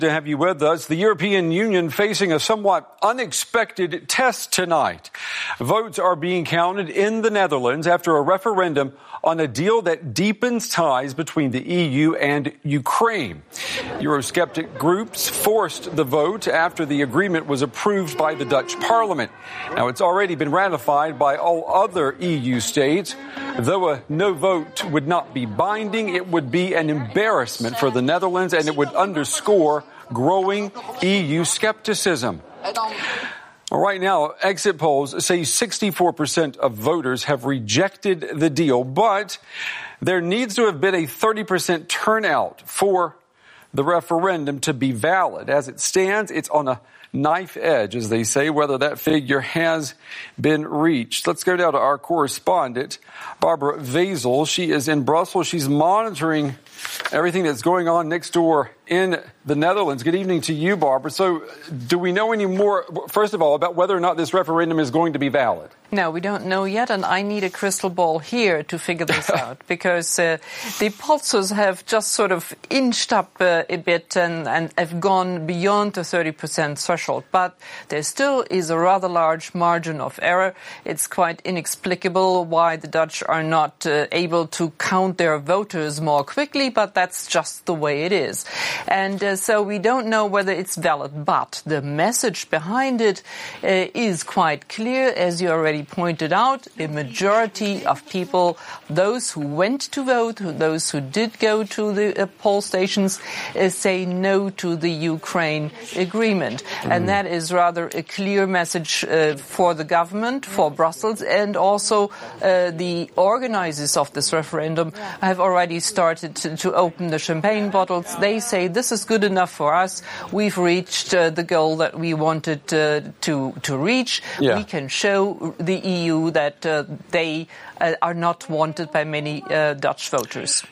To have you with us, the European Union facing a somewhat unexpected test tonight. Votes are being counted in the Netherlands after a referendum on a deal that deepens ties between the EU and Ukraine. Eurosceptic groups forced the vote after the agreement was approved by the Dutch Parliament. Now, it's already been ratified by all other EU states. Though a no vote would not be binding, it would be an embarrassment for the Netherlands, and it would underscore growing EU skepticism. Right now, exit polls say 64% of voters have rejected the deal, but there needs to have been a 30% turnout for the referendum to be valid. As it stands, it's on a knife edge, as they say, whether that figure has been reached. Let's go now to our correspondent, Barbara Vazel. She is in Brussels. She's monitoring everything that's going on next door in the Netherlands. Good evening to you, Barbara. So do we know any more, first of all, about whether or not this referendum is going to be valid? No, we don't know yet, and I need a crystal ball here to figure this out, because the pollsters have just sort of inched up a bit and have gone beyond the 30% threshold. But there still is a rather large margin of error. It's quite inexplicable why the Dutch are not able to count their voters more quickly, but that's just the way it is. And so we don't know whether it's valid, but the message behind it is quite clear, as you already pointed out. A majority of people, those who went to vote, those who did go to the poll stations, say no to the Ukraine agreement. And that is rather a clear message for the government, for Brussels, and also the organizers of this referendum have already started to open the champagne bottles. They say this is good enough for us. We've reached the goal that we wanted to reach. Yeah. We can show the EU that they are not wanted by many Dutch voters.